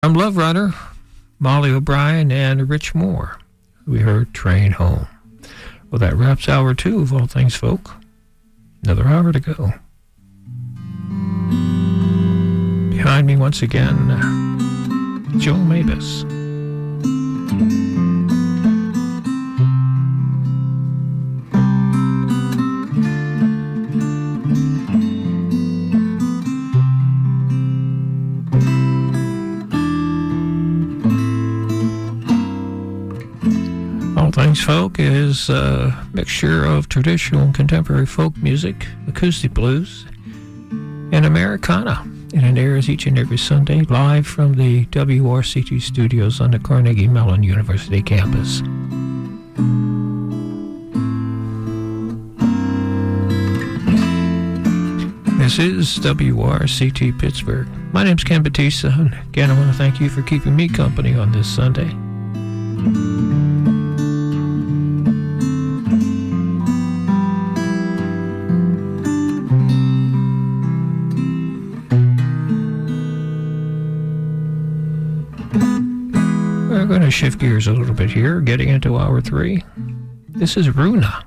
From Love Runner, Molly O'Brien and Rich Moore, we heard Train Home. Well, that wraps hour 2 of All Things Folk. Another hour to go. Behind me once again, Joel Mavis. All Things Folk is a mixture of traditional and contemporary folk music, acoustic blues, and Americana. And it airs each and every Sunday live from the WRCT studios on the Carnegie Mellon University campus. This is WRCT Pittsburgh. My name's Ken Batista, and again I want to thank you for keeping me company on this Sunday. We're going to shift gears a little bit here, getting into hour 3. This is Runa.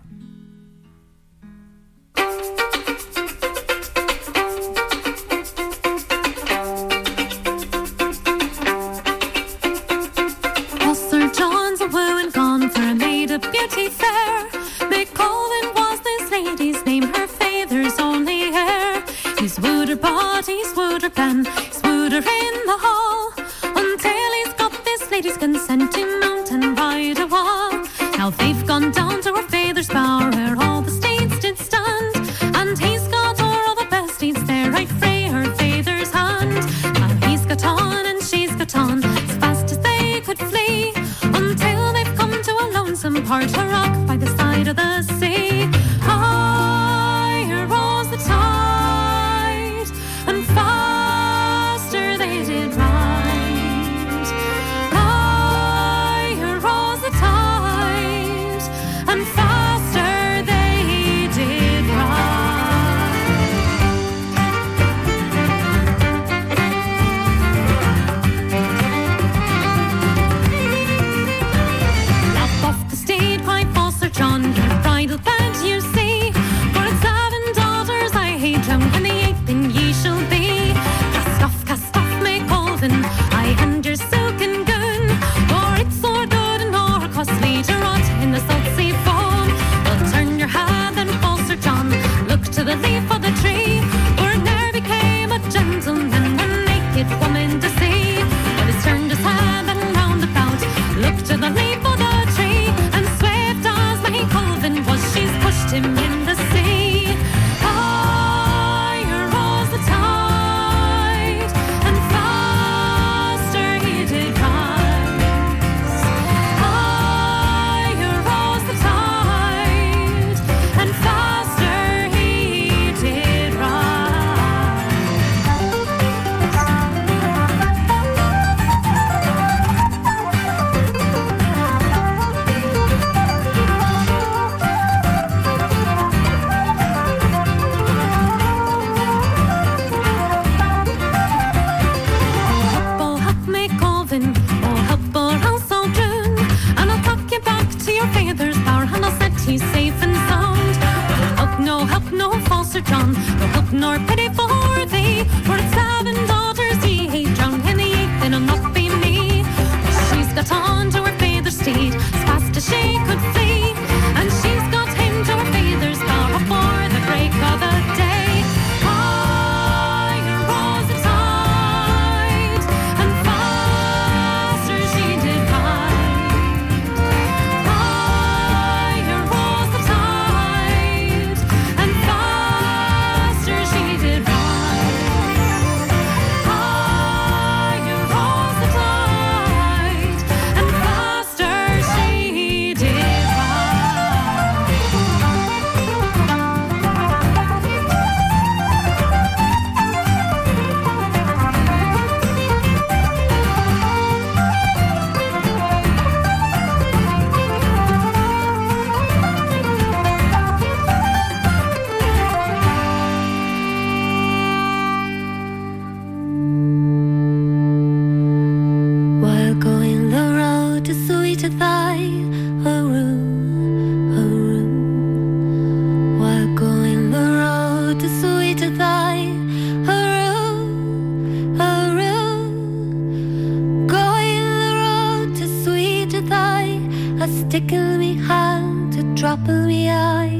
Well, Sir John's a wooing gone for a maid of beauty fair. McCollin was this lady's name, her father's only heir. He's wooed her body, he's wooed her pen, he's wooed her in the hall, until he's got this lady's consent to mount and ride a wall. Now they've gone down to her father's bower, where all the states did stand, and he's got all the best deeds there, right frae her father's hand. Now he's got on and she's got on, as fast as they could flee, until they've come to a lonesome part, a rock by the side of the sea. Higher rose the tide, and faster they did ride. Higher rose the tide, and faster they did ride. Up off the steed, cried false Sir John, your bridal bed you see, for it's 7 daughters I hate drunk, and the 8th in ye shall be. Cast off, make Colvin, I and your silken gown, for it's so good and more costly to rot in the salt sea foam. Well, turn your head and false Sir John, look to the leaf of the tree, for it ne'er became a gentleman a naked woman to see. Well, he's turned his head and round about, looked to the leaf of the tree, and swift as my Colvin was, she's pushed him in the sea. Higher rose the tide, and faster he did rise. Higher rose the tide, and faster he did rise. Oh, help me, Colvin, oh, help our house all droon, and I'll tuck you back to your father's bower, and I'll set you safe and sound. Help no, false Sir John, no help nor pity for thee, for it's 7 daughters he hath drowned, and the 8th it'll not be me. She's got on to her father's steed, as fast as she could flee, and she's got him to her father's bower before the break of the day. Higher rose the tide, and faster she did ride. Higher rose the tide, and faster apple me eye.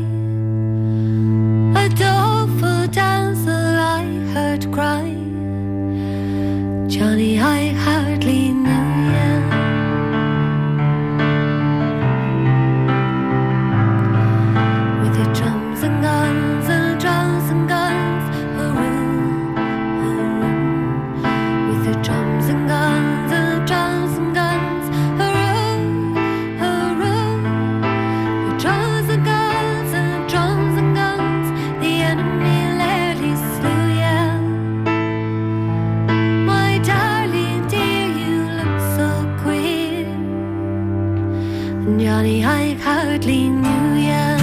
A doleful damsel I heard cry, Johnny, I hardly knew you. With your drums and guns and drums and guns, hurroo, hurroo. With your drums and guns and drums and guns, hurroo, hurroo. Your drums and guns and drums and guns, the enemy nearly slew you. My darling dear, you look so queer, and Johnny, I hardly knew you.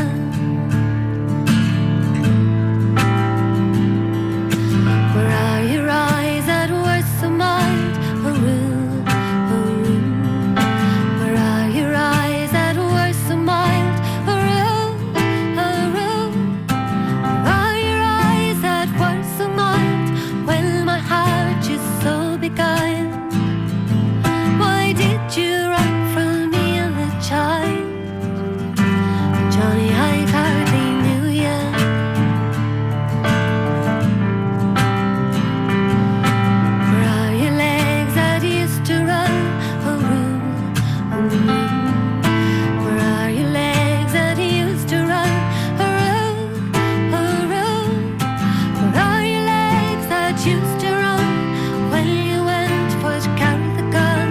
Where are your eyes that were so mild? Hurroo, hurroo. Where are your eyes that were so mild? Hurroo, hurroo. Where are your eyes that were so mild? Well, my heart is so beguiled. Why did you run from me as a child? Johnny, I hardly knew you. Where are your legs that used to run? Hurroo, hurroo. Where are your legs that used to run? Hurroo, hurroo. Where are your legs that used to run when you went for to carry the gun?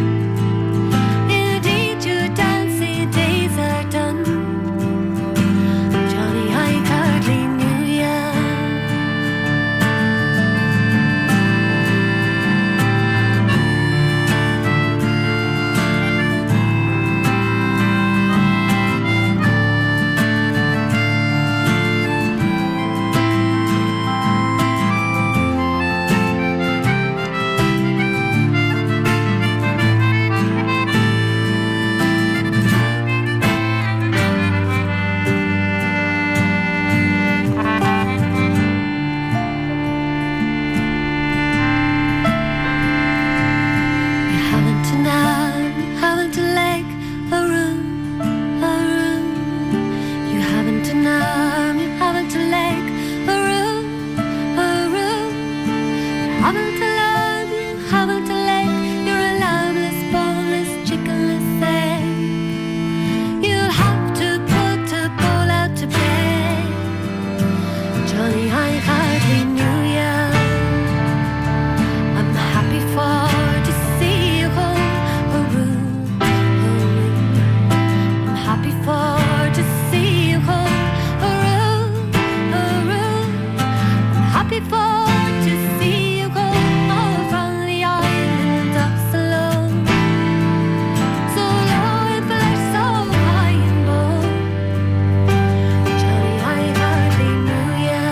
Indeed, your dancing days are done. Johnny, I hardly knew you. You haven't an arm, you haven't a leg, a room, a room. You haven't an arm, you haven't a leg, a room, a room. You haven't a arm, you haven't a leg, you're a lambless, boneless, chickenless egg. You'll have to put a bowl out to bed. Johnny, I hardly knew you. I'm happy for to see you home, hurroo, hurroo. I'm happy for to see you home, hurroo, hurroo. I'm happy for to see you home, all from the island of Ceylon. So low in flesh, so high in bone. Johnny, I hardly knew you.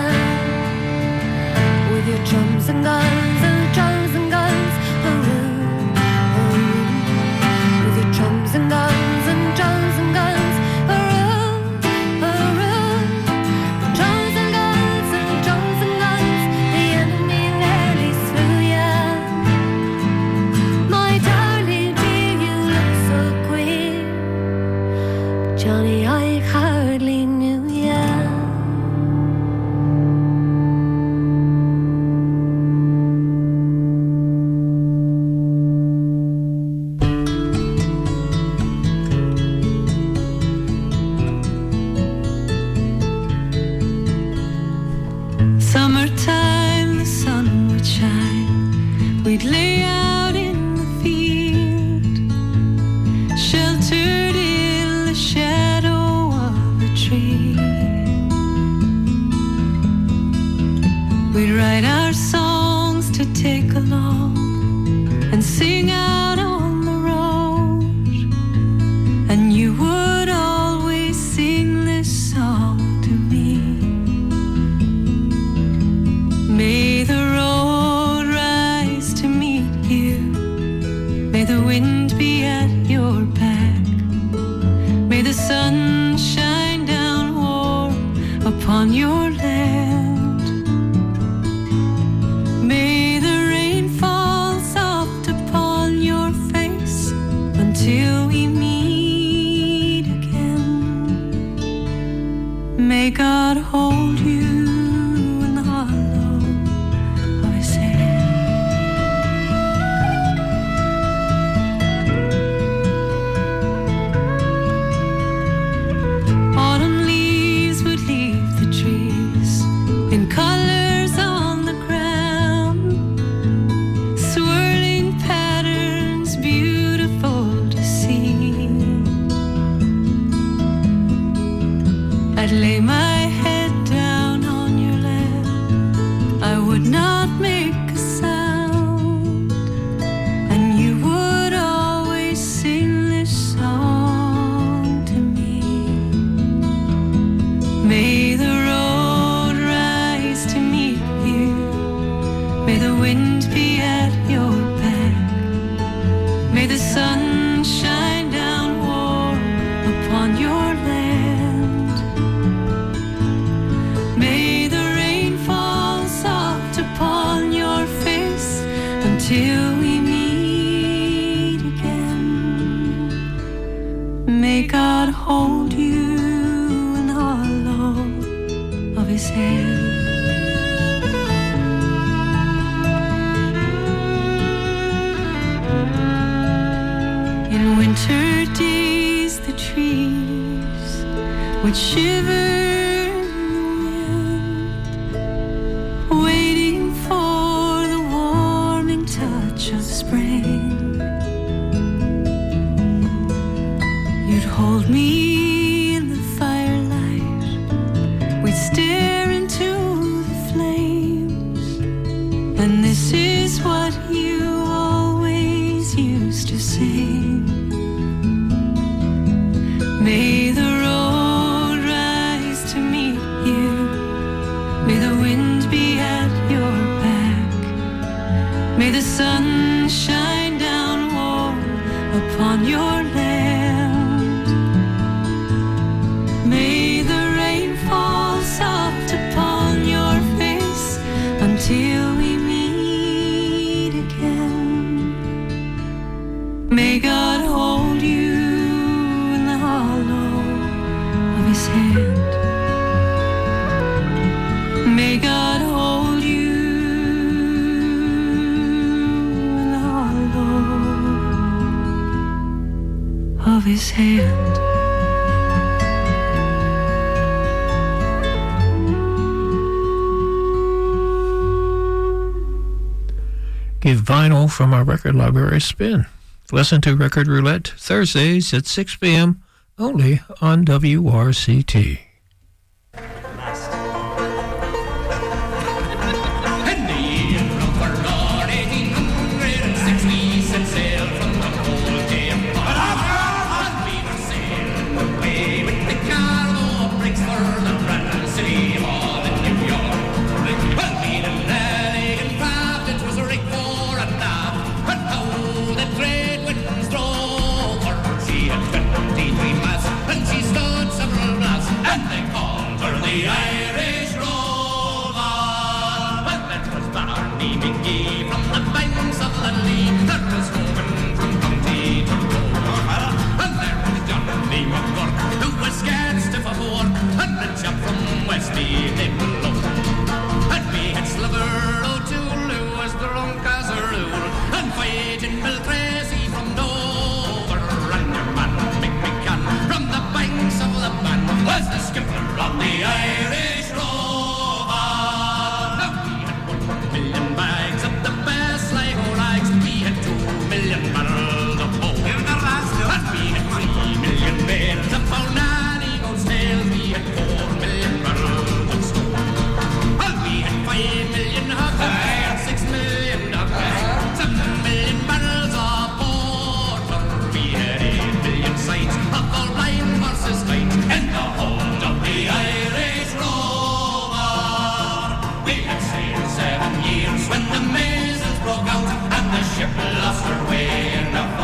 With your drums and guns and drums and guns, hurroo, hurroo. With your drums and guns and drums and guns, hurroo, hurroo. Drums and guns and drums and guns, the enemy nearly slew ya. My darling dear, you look so queer, Johnny, I hardly knew ya. Summertime, the sun would shine. We'd lay out in the field, sheltered in the shadow of a tree. We'd write our songs to take along and sing out on the road. And you would always sing this song to me. May the road rise to meet you. May the wind be at your back. May the sun shine down warm upon your land. May the rain fall soft upon your face until we meet again. I'd lay my head down on your lap. I would not make a sound, and you would always sing this song to me. May the road rise to meet you. May the wind be at your back. May the sun shine down warm upon your land. May the rain fall soft upon your face until we meet again. May God hold you in the hollow of his hand. In winter days the trees would shiver in the wind, waiting for the warming touch of spring. You'd hold me in the firelight, we'd stare into the flames, and this is what you always used to sing. May the road rise to meet you. May the wind be at your back. May the sun shine down warm upon your land. May the rain fall soft upon your face until we meet again. May God hold you in the hollow of his hand. May God hold you in the hollow of his hand. Give vinyl from our record library a spin. Listen to Record Roulette Thursdays at 6 p.m. only on WRCT. The Irish Rover. Well, that was Barney McGee from the banks of the Lee. That was roving from county to Dover. And there was Johnny McGurk, who was scared stiff of war, and the chap from Westmead they below. And we had Sliver O'Toole, who was drunk as a rule, and fighting Bill Tracy from Dover. And your man Mick McCann from the banks of the Bann was the skipper of the Irish Rover. Now we had 1 million bags of the best Sligo rags. We had 2 million barrels of coal. And we had 3 million bales of Founani goat's tails. We had 4 million barrels of stone. And we had 5 million hogs, 6 million dogs, 7 million barrels of porter. We had 8 million sides of all blind horses fight in the hold of the Irish Rover. We had sailed 7 years when the measles broke out and the ship lost her way in the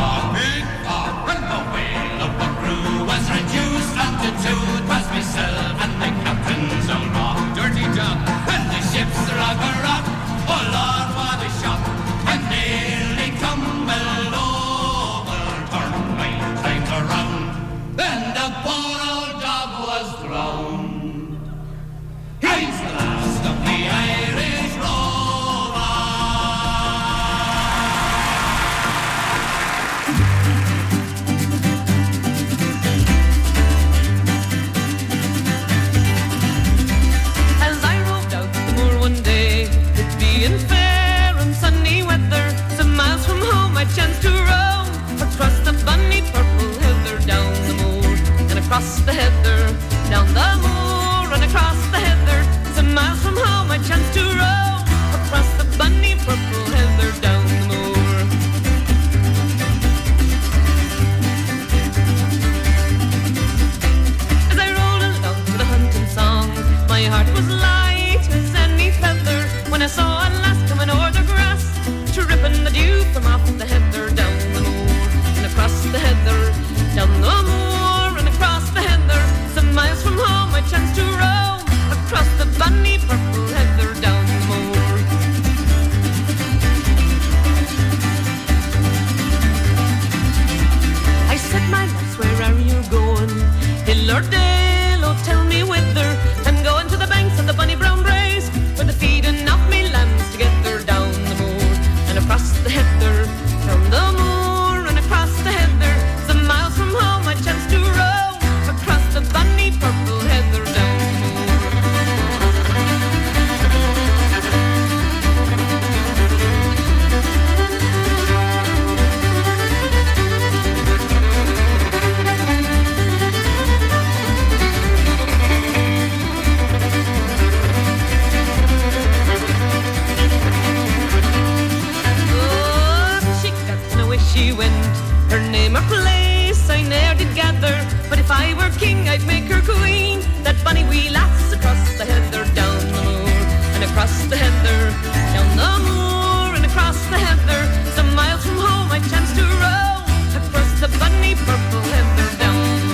she went. Her name or place I ne'er did gather, but if I were king I'd make her queen. That bonny wee lass across the heather, down the moor, and across the heather, down the moor, and across the heather. Some miles from home I chanced to roam across the bunny purple heather down.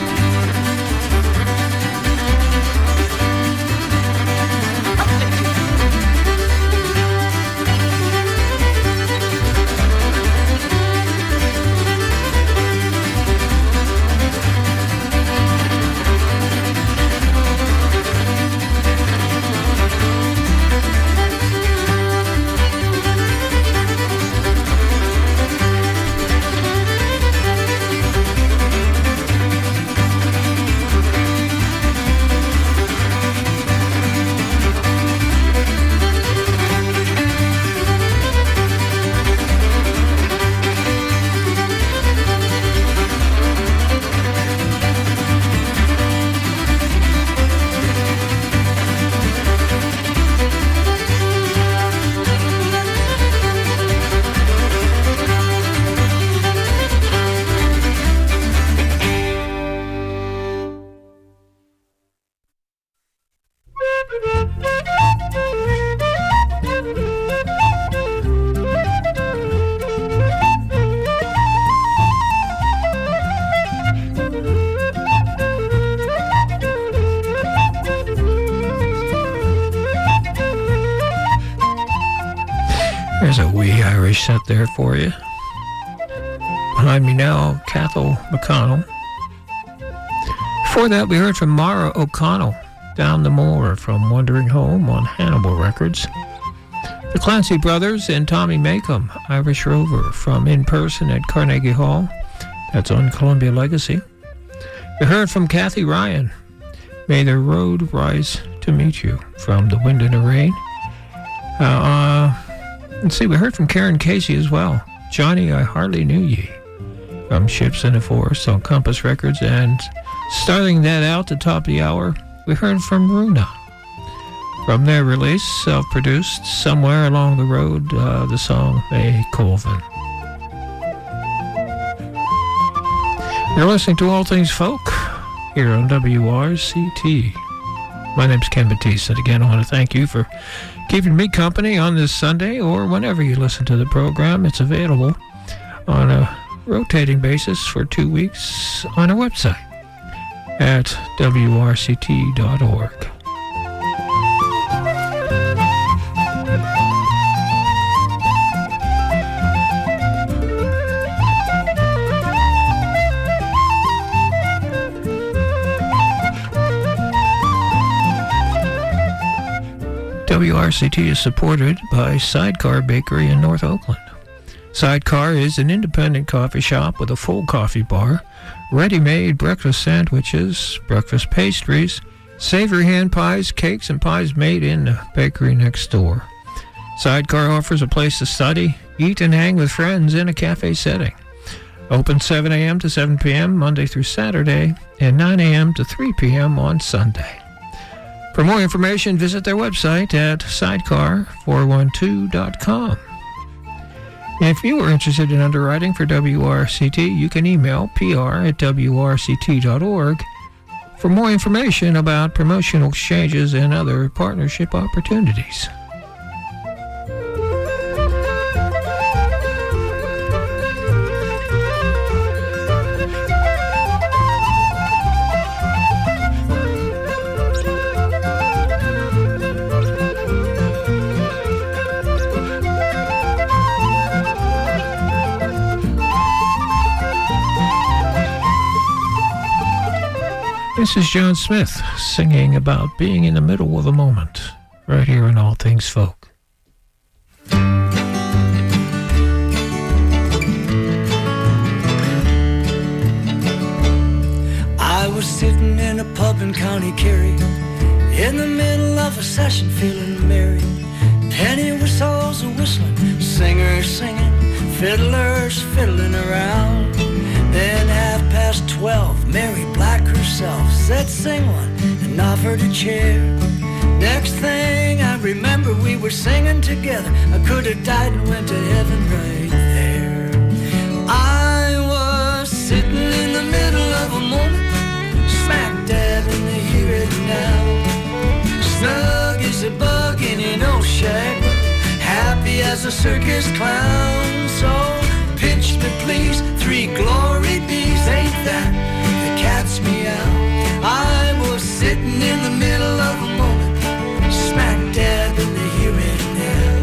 There's a wee Irish set there for you. Behind me now, Cathal McConnell. Before that, we heard from Mara O'Connell, Down the Moor from Wandering Home on Hannibal Records. The Clancy Brothers and Tommy Makem, Irish Rover from In Person at Carnegie Hall. That's on Columbia Legacy. We heard from Kathy Ryan, May the Road Rise to Meet You from The Wind and the Rain. Let's see, we heard from Karen Casey as well. Johnny, I Hardly Knew Ye from Ships in the Forest on Compass Records. And starting that out the top of the hour, we heard from Runa. From their release, self-produced, Somewhere Along the Road, the song May Colvin. You're listening to All Things Folk here on WRCT. My name's Ken Batiste, and again, I want to thank you for keeping me company on this Sunday or whenever you listen to the program. It's available on a rotating basis for 2 weeks on our website at WRCT.org. WRCT is supported by Sidecar Bakery in North Oakland. Sidecar is an independent coffee shop with a full coffee bar, ready-made breakfast sandwiches, breakfast pastries, savory hand pies, cakes, and pies made in the bakery next door. Sidecar offers a place to study, eat, and hang with friends in a cafe setting. Open 7 a.m. to 7 p.m. Monday through Saturday, and 9 a.m. to 3 p.m. on Sunday. For more information, visit their website at sidecar412.com. If you are interested in underwriting for WRCT, you can email pr@wrct.org for more information about promotional exchanges and other partnership opportunities. This is John Smith singing about being in the middle of a moment, right here on All Things Folk. I was sitting in a pub in County Kerry, in the middle of a session feeling merry. Penny whistles a whistling, singers singing, fiddlers fiddling around. Then 12:30, Mary Black herself said sing one and offered a chair. Next thing I remember we were singing together. I could have died and went to heaven right there. I as a circus clown. So pinch me please, 3 glory bees, ain't that the cat's meow? I was sitting in the middle of a moment, smack dab in the here and now.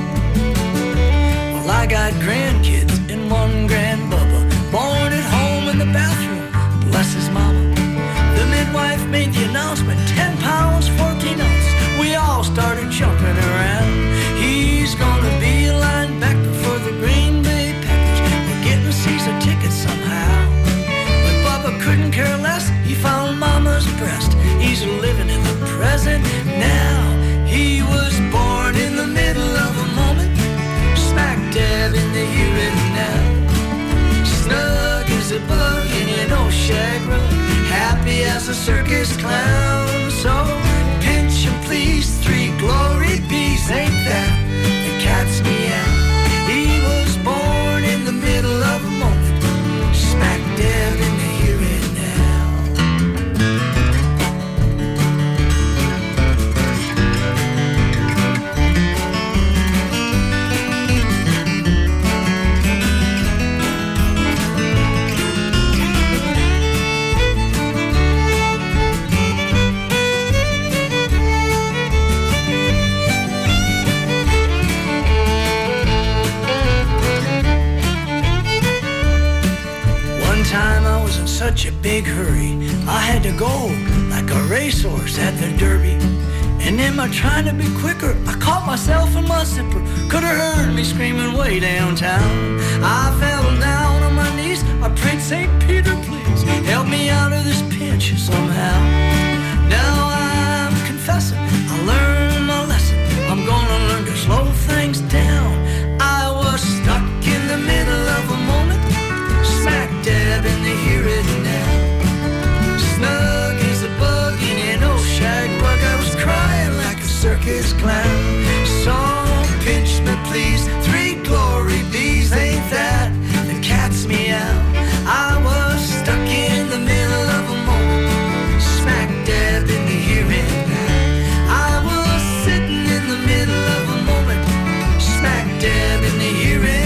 Well, I got grandkids and 1 grandbubba, born at home in the bathroom, bless his mama. The midwife made the announcement, 10 pounds, 14 ounces. We all started jumping around. He's gonna be a linebacker for the Green Bay Packers. We're getting season tickets somehow. But Bubba couldn't care less. He found Mama's breast. He's living in the present now. He was born in the middle of a moment, smack dab in the here and now. Snug as a bug in an old shag rug, happy as a circus clown. So pinch him please, 3 glory bees, ain't that the cat's meow? He was born in the middle of a moment, smack dab in the here and now. Such a big hurry, I had to go like a racehorse at the Derby. And in my trying to be quicker, I caught myself in my zipper. Could have heard me screaming way downtown. I fell down on my knees, I prayed, St. Peter, please help me out of this pinch somehow. Now I'm confessing, I learned my lesson. I'm gonna learn to slow things down. I was stuck in the middle of a moment, smack dab in the here and now. Snug as a bug in an old shag rug, I was crying like a circus clown. So pinch me please, 3 glory bees, ain't that the cat's meow? I was stuck in the middle of a moment, smack dab in the here and now. I was sitting in the middle of a moment, smack dab in the here and now.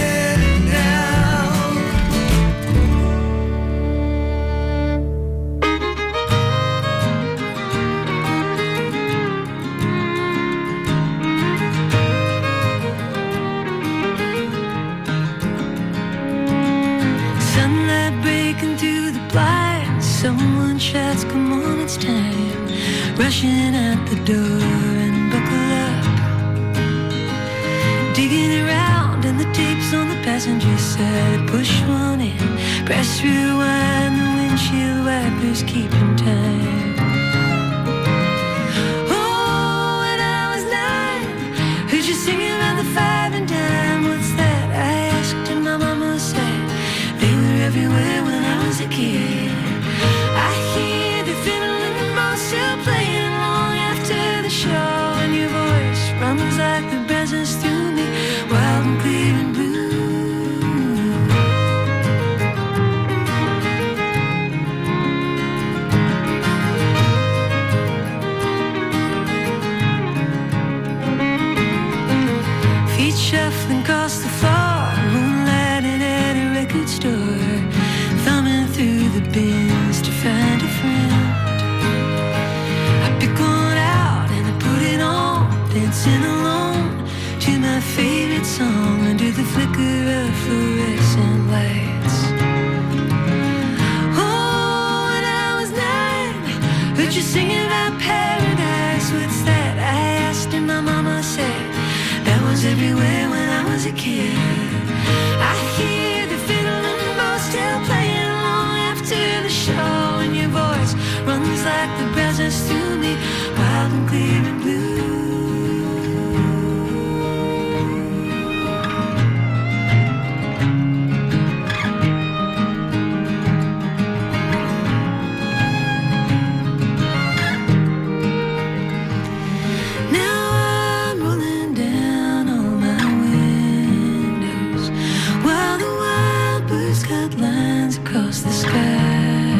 Someone shouts, come on, it's time. Rushing out the door and buckle up. Digging around and the tapes on the passenger side. Push one in, press rewind. The windshield wipers keeping time. Oh, when I was 9, heard you singing about the 5 and dime. What's that? I asked and my mama said they were everywhere when I was a kid. I hear the fiddle and the bow still playing long after the show, and your voice runs like the presence through me, wild and clear and blue. Feet shuffling across the floor, moonlighting at a record store, thumbing through the bins to find a friend. I pick one out and I put it on, dancing alone to my favorite song under the flicker of fluorescent lights. Oh, when I was 9, heard you singing about paradise. What's that? I asked and my mama said that was everywhere when I was a kid. I hear the fiddle and the bow still playing long after the show, and your voice runs like the presence through me, wild and clear and blue. Now I'm rolling down all my windows while the wild birds cut lines across the sky.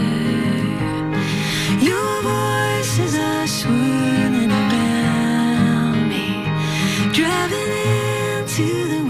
Your voices are swirling around me, driving into the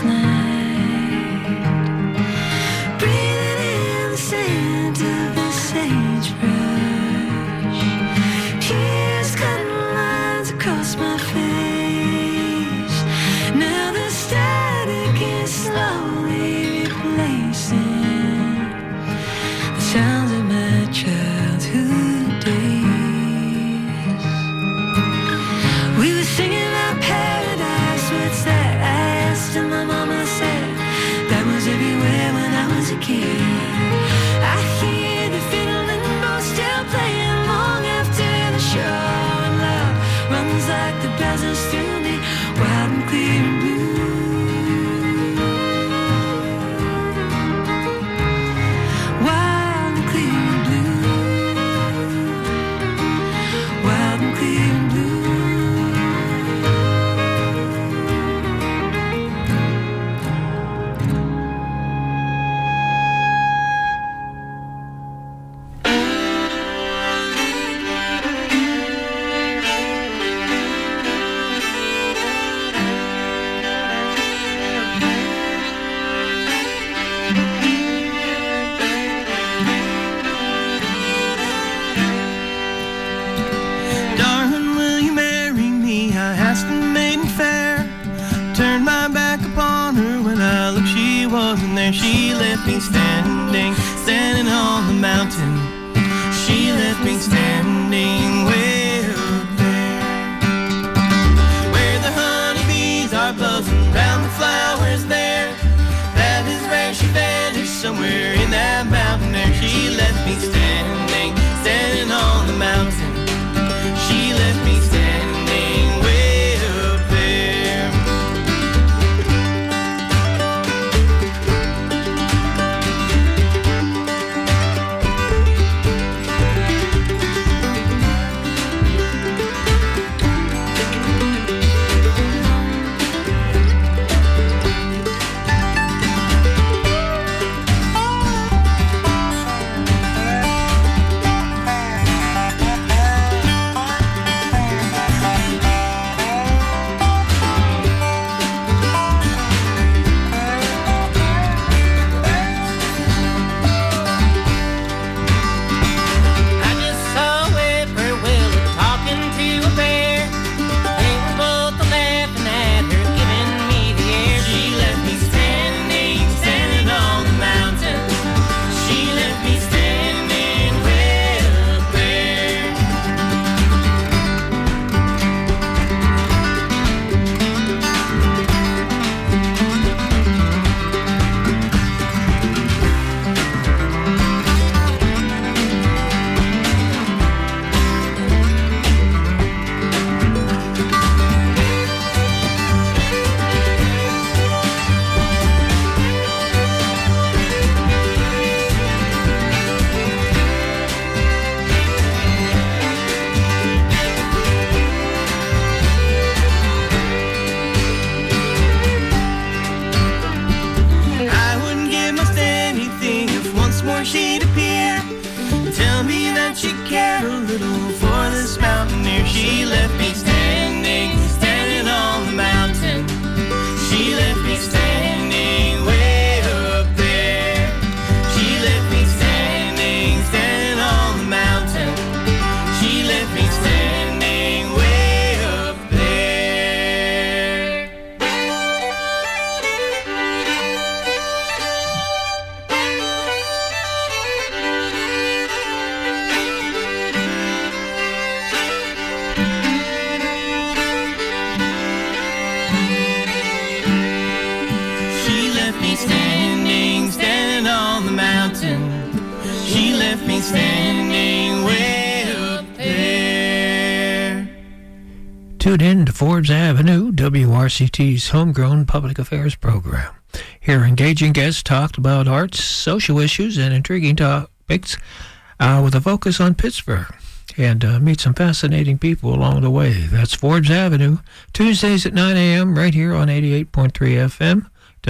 Tuned in to Forbes Avenue, WRCT's homegrown public affairs program. Here, engaging guests talked about arts, social issues, and intriguing topics with a focus on Pittsburgh. And meet some fascinating people along the way. That's Forbes Avenue, Tuesdays at 9 a.m. right here on 88.3 FM,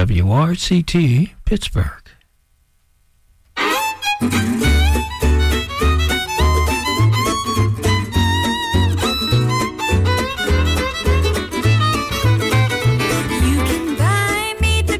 WRCT, Pittsburgh. You can buy me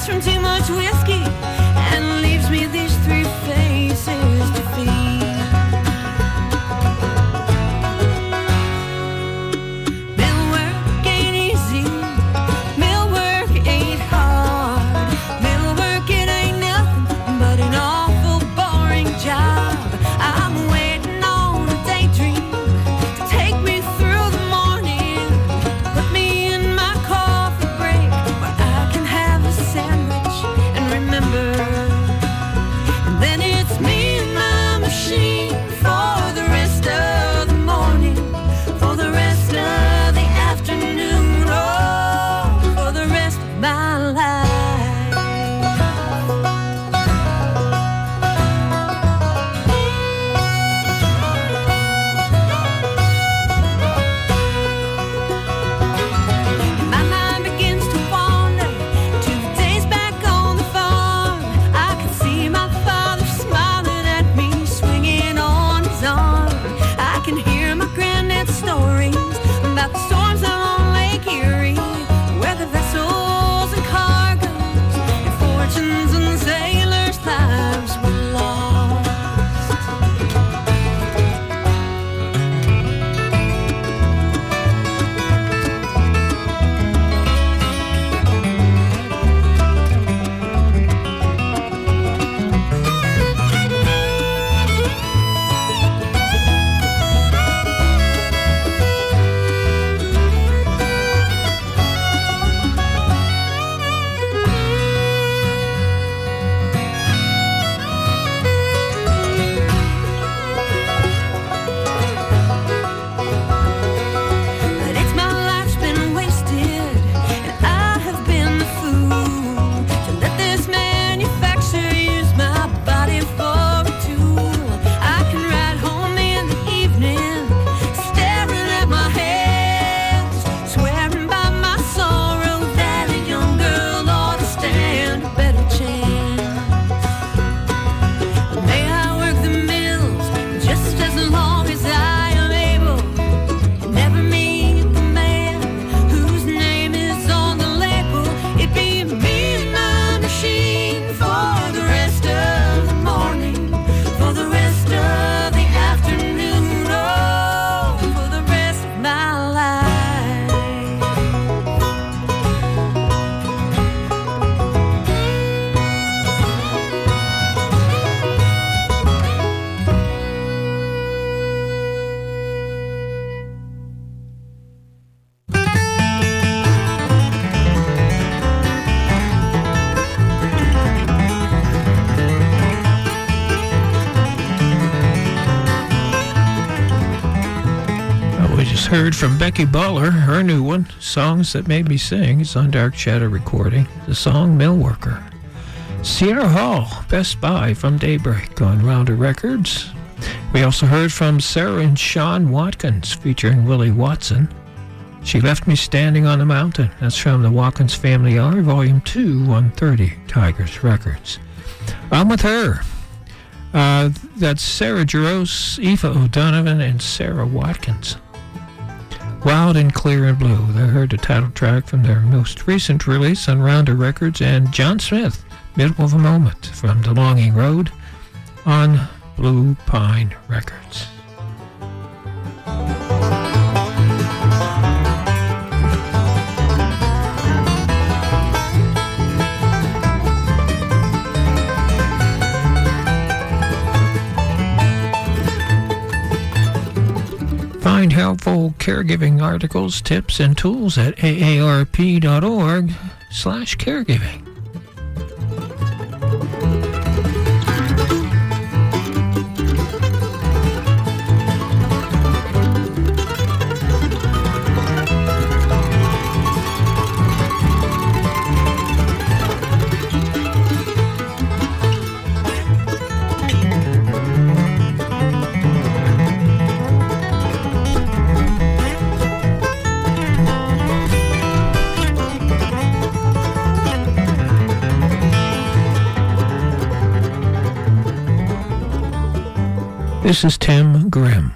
crash from too much whiskey and leaves me these three faces to feed. Mill work ain't easy, mill work ain't hard. Mill work, it ain't nothing but an awful boring job. I'm waiting on a daydream to take me through the morning, put me in my coffee break where I can have a sandwich and remember. And then it's me and my machine for the rest of the morning, for the rest of the afternoon, oh, for the rest of my life. My mind begins to wander to the days back on the farm. I can see my father smiling at me, swinging on his arm. I can hear my granddad's stories about the storms out on Lake Erie, where the vessels and cargoes and fortunes and sailors' lives were lost. But it's my life's been wasted, and I have been the fool to let this manufacturer use my body for a tool. I can ride home in the evening, staring at my hands, swearing by my sorrow that a young girl ought to stand a better chance. May I work the mills just as long as I am able, and never meet the man whose name is on the label. It be me and my machine for the rest of the morning, for the rest of the afternoon, oh, for the rest of my life. We just heard from Becky Baller, her new one, Songs That Made Me Sing. It's on Dark Shadow Recording. The song Mill Worker. Sierra Hall, Best Buy from Daybreak on Rounder Records. We also heard from Sarah and Sean Watkins featuring Willie Watson. She Left Me Standing on the Mountain. That's from the Watkins Family R, Volume 2 on 30 Tigers Records. I'm With Her. That's Sarah Jaros, Aoife O'Donovan, and Sarah Watkins. Wild and Clear and Blue. They heard the title track from their most recent release on Rounder Records, and John Smith, Middle of a Moment, from The Longing Road on Blue Pine Records. Find helpful caregiving articles, tips, and tools at aarp.org/caregiving. This is Tim Grimm.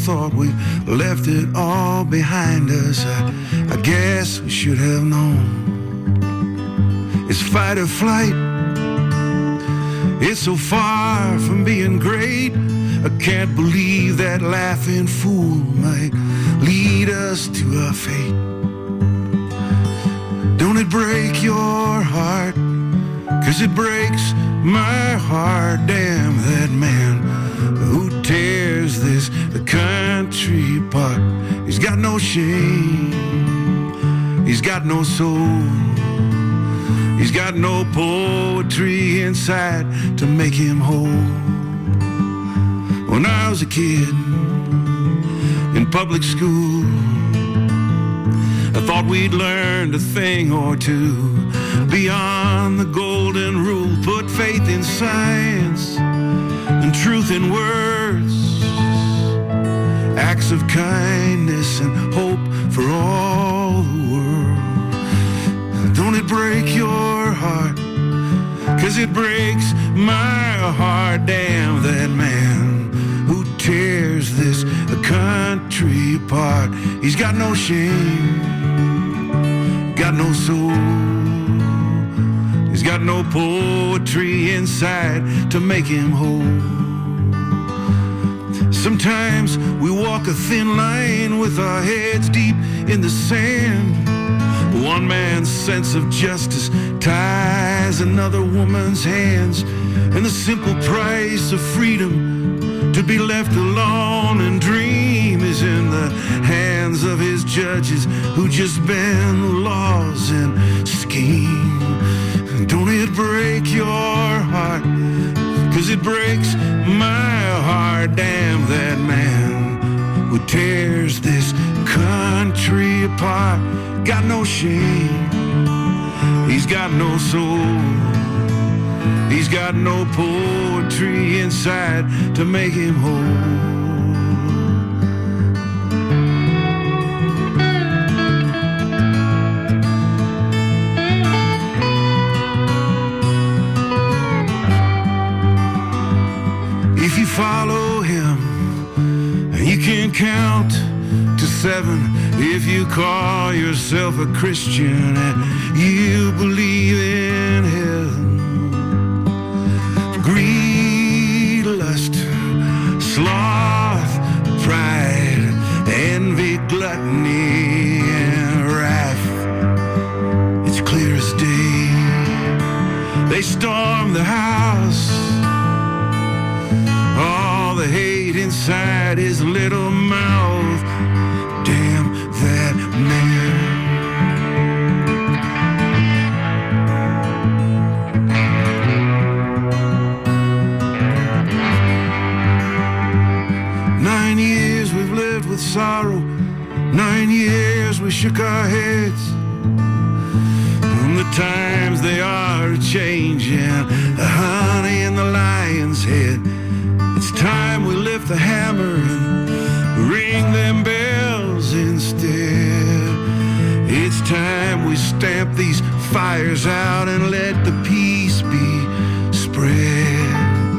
thought we left it all behind us. I guess we should have known. It's fight or flight. It's so far from being great. I can't believe that laughing fool might lead us to our fate. Don't it break your heart? 'Cause it breaks my heart. Damn that man who tears this country apart. He's got no shame. He's got no soul. He's got no poetry inside to make him whole. When I was a kid in public school, I thought we'd learned a thing or two beyond the golden rule. Put faith in science and truth in words, acts of kindness and hope for all the world. Don't it break your heart? 'Cause it breaks my heart. Damn that man who tears this country apart. He's got no shame, got no soul. He's got no poetry inside to make him whole. Sometimes we walk a thin line with our heads deep in the sand. One man's sense of justice ties another woman's hands. And the simple price of freedom to be left alone and dream is in the hands of his judges who just bend the laws and scheme. Don't it break your heart? 'Cause it breaks my heart. Damn that man who tears this country apart. Got no shame. He's got no soul. He's got no poetry inside to make him whole. If you follow him, you can count to 7. If you call yourself a Christian and you believe in heaven. Greed, lust, sloth, pride, envy, gluttony, and wrath. It's clear as day. They storm the house. All the hate inside his little mouth. Damn that man. 9 years we've lived with sorrow. 9 years we shook our heads. And the times they are changing. The honey in the lion's head. It's time we lift the hammer and ring them bells instead. It's time we stamp these fires out and let the peace be spread.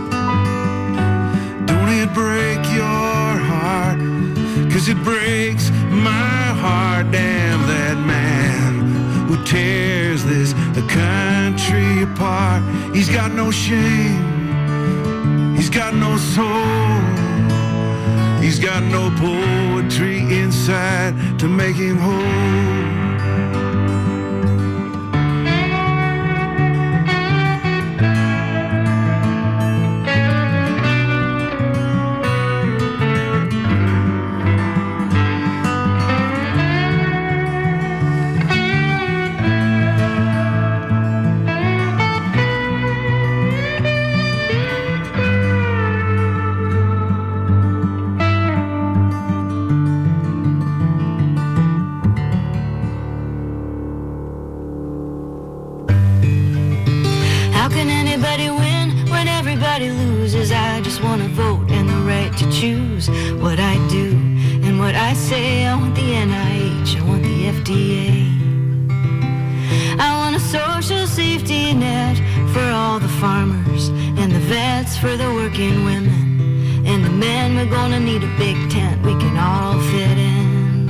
Don't it break your heart? 'Cause it breaks my heart. Damn that man who tears this country apart. He's got no shame. He's got no soul. He's got no poetry inside to make him whole. Choose what I do and what I say. I want the NIH, I want the FDA. I want a social safety net for all the farmers and the vets, for the working women and the man, we're gonna need a big tent we can all fit in.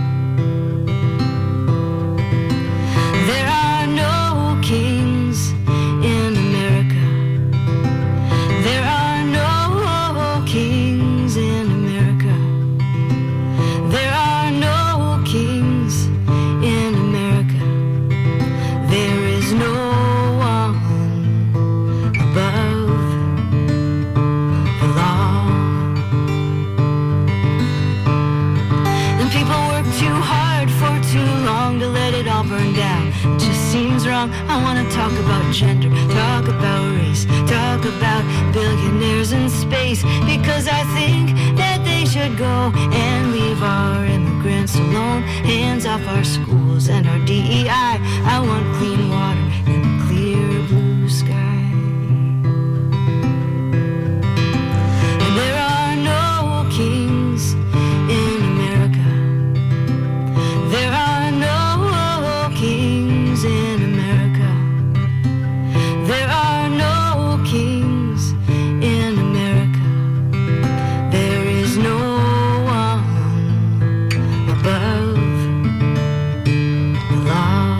There are no kings in America. There are no kings in America. There are no kings in America. There is no one above the law. And people work too hard for too long to let it all burn down. It just seems wrong. I want to talk about gender, talk about race, talk about billionaires in space, because I think that they should go and leave our immigrants alone. Hands off our schools and our DEI. I want clean water and a clear blue sky. And there are no kings in America. There are no kings in America. There are no kings in America. There is no one above the law.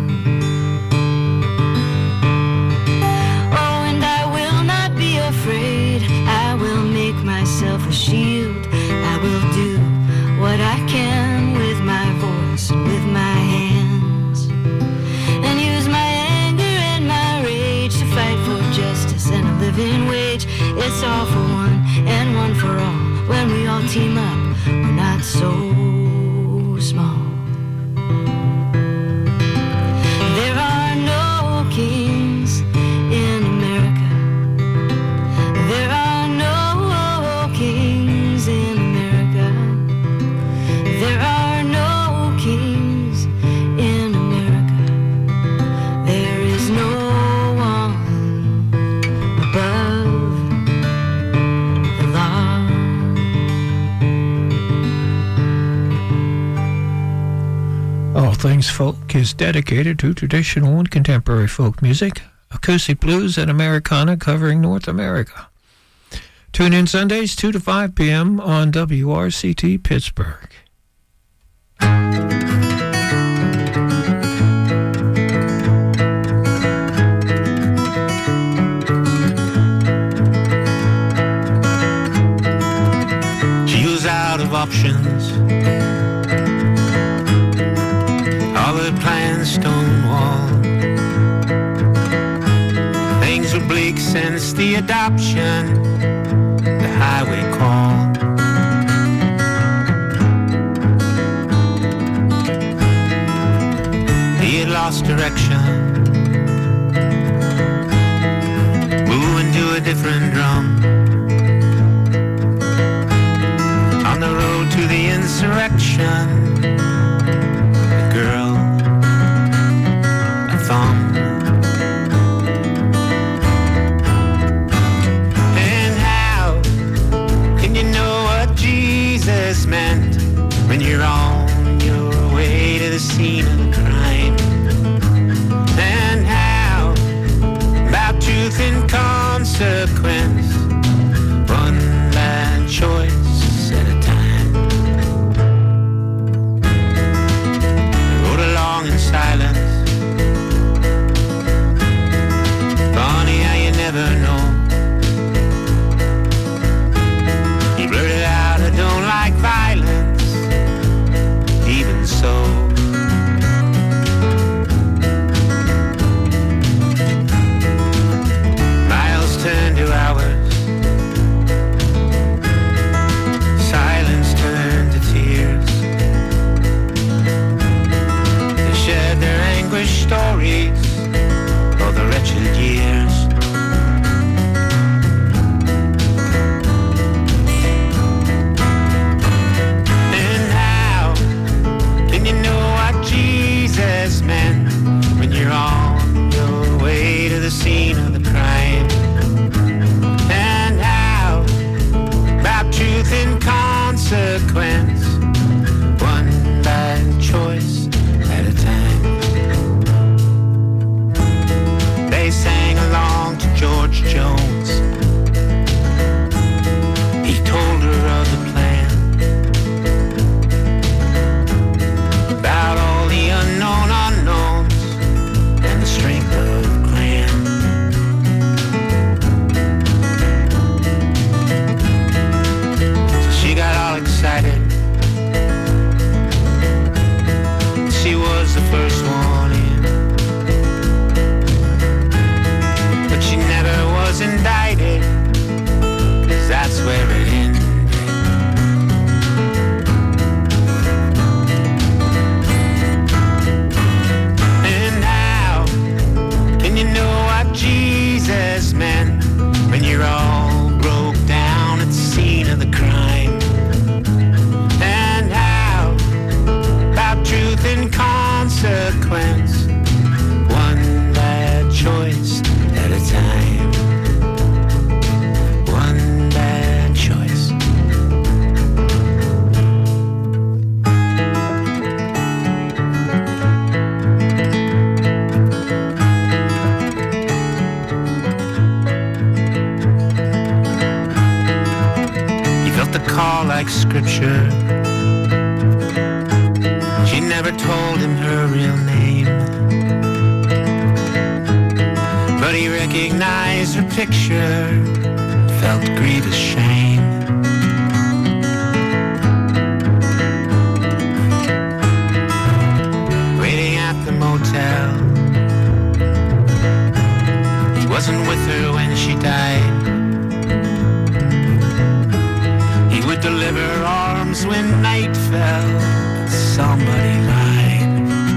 Oh, and I will not be afraid. I will make myself a shield. I will do what I can with my voice, with my hands, and use my anger and my rage to fight for justice and a living wage. It's all for one and one for all. When we all team up, we're not so small. There are no kings in America. There are no kings in America. There are no kings in America. There is no one above the law. All Things Folk is dedicated to traditional and contemporary folk music, acoustic blues, and Americana covering North America. Tune in Sundays 2 to 5 p.m. on WRCT Pittsburgh. She was out of options. All her plans stonewalled. Things were bleak since the adoption. The highway called. He had lost direction. Moving to a different drum. On the road to the insurrection. The girl, a thumb. And how can you know what Jesus meant when you're on your way to the scene of the crime? And how about truth and consequence, one bad choice at a time? I rode along in silence. Funny how you never know. He blurted out, I don't like violence. Even so, miles turned to hours. Silence turned to tears. They shared their anguished stories of the wretched years. And how can you know what Jesus meant when you're on your way to the scene of the crime? And how about truth and consequence, one bad choice at a time? They sang along to George Jones. He told like scripture. She never told him her real name, but he recognized her picture, felt grievous shame. Waiting at the motel, he wasn't with her when she died. He would deliver arms when night fell, but somebody lied.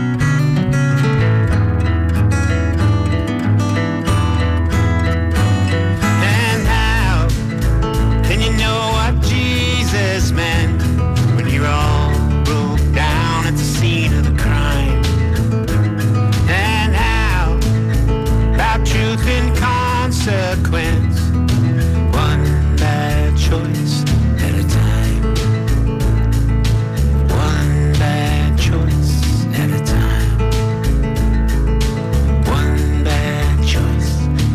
And how can you know what Jesus meant when you're all broke down at the scene of the crime? And how about truth and consequence, one bad choice at a time, one bad choice at a time, one bad choice.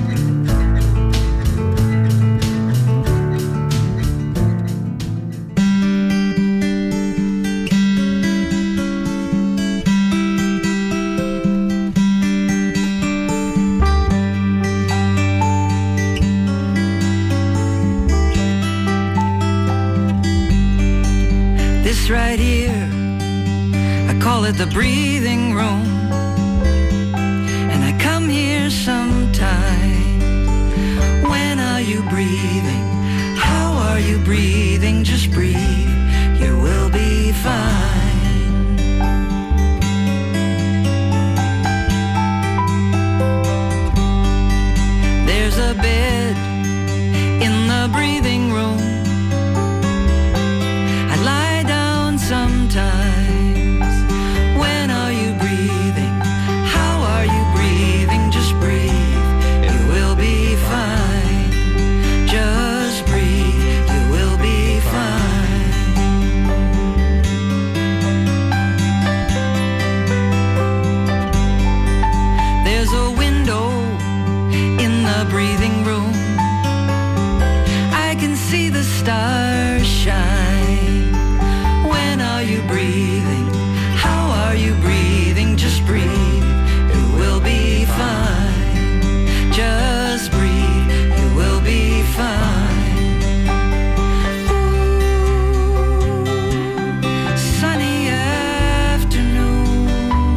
This right here, I call it the breathing room. And I come here sometime. When are you breathing? How are you breathing? Just breathe, you will be fine. There's a bed in the breathing room. I lie down sometimes. When are you breathing? How are you breathing? Just breathe, you will be fine. Just breathe, you will be fine. There's a window in the breathing room. I can see the stars shine. When are you breathing? How are you breathing? Just breathe, you will be fine. Just breathe, you will be fine. Ooh, sunny afternoon.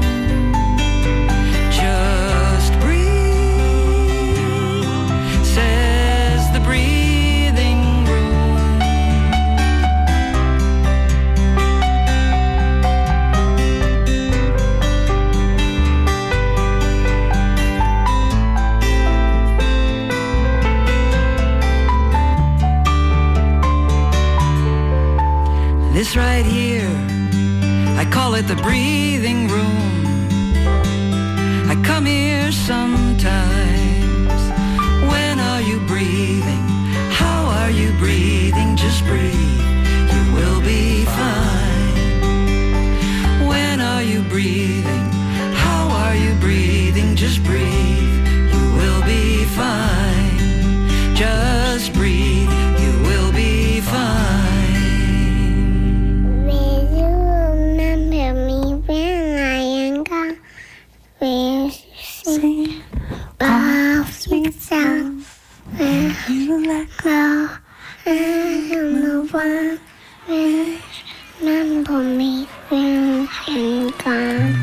Just breathe, says the breathing room. This right here, I call it the breathing room. I come here sometimes. When are you breathing? How are you breathing? Just breathe, you will be fine. When are you breathing? How are you breathing? Just breathe, you will be fine. Just breathe, you will be fine. Will you remember me when I am gone? Will you sing our sweet song? Will you let go? And no one will remember me when I am gone.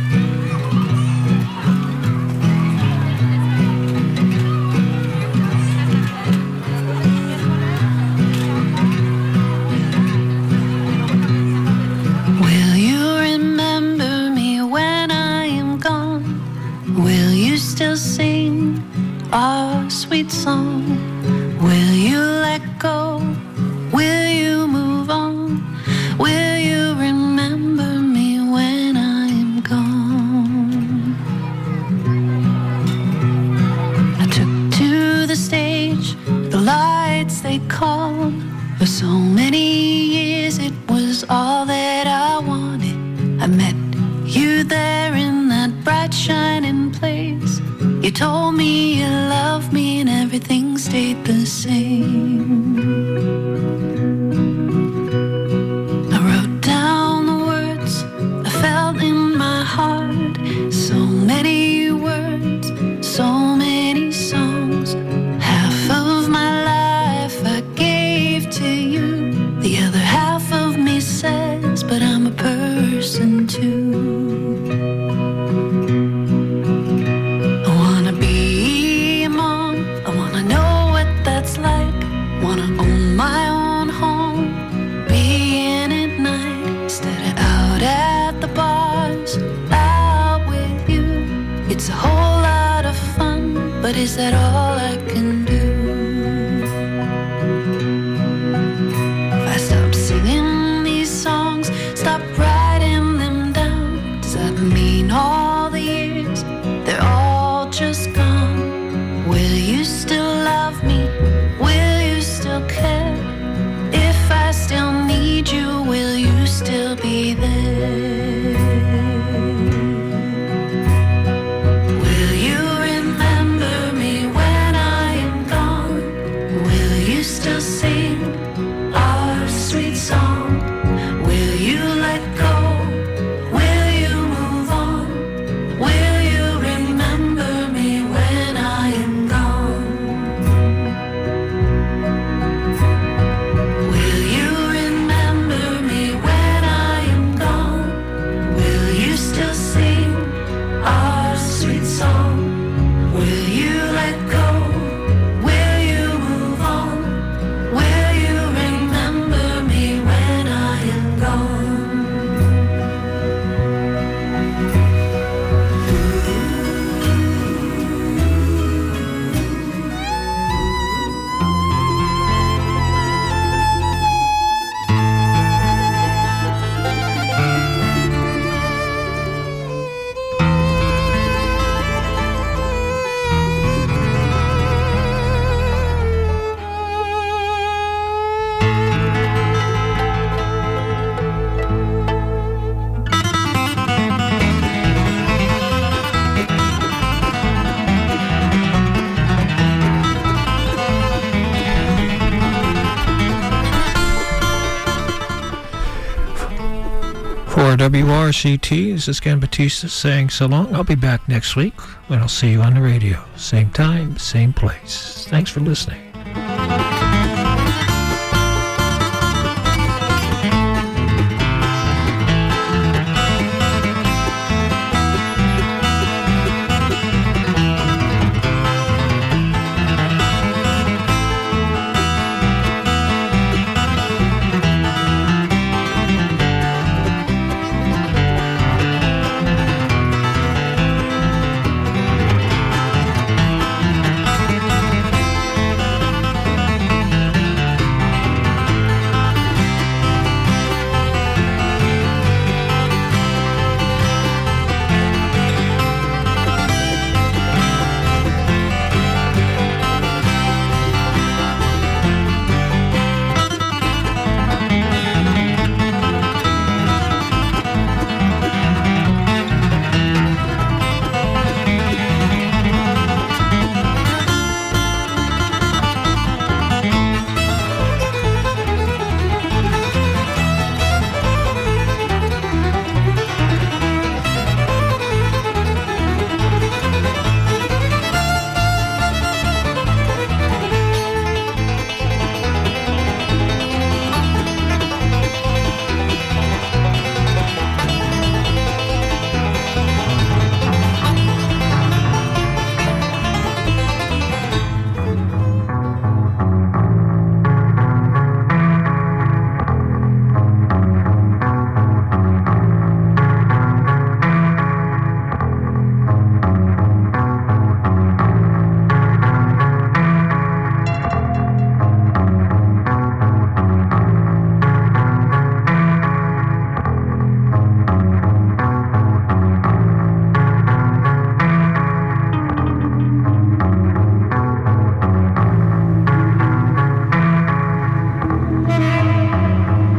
Will you remember me when I am gone? Will you still sing our sweet song? Will you let go? Will you move on? Will you remember me when I am gone? I took to the stage, the lights they called. For so many years it was all that I wanted. I met you there in that bright shining place. You told me you loved me and everything stayed the same. It's a whole lot of fun, but is that all I can do? If I stop singing these songs, stop writing them down, does that mean all the years, they're all just gone? Will you still love me? Will you still care? If I still need you, will you still be there? Will you remember me when I am gone? Will you still sing our sweet song? Will you let go? Will you move on? Will you remember me when I am gone? Will you remember me when I am gone? Will you still sing our sweet song? Will you let go? Will you move on? Will you remember me when I am gone? For WRCT, this is Ken Batista saying so long. I'll be back next week when I'll see you on the radio. Same time, same place. Thanks for listening.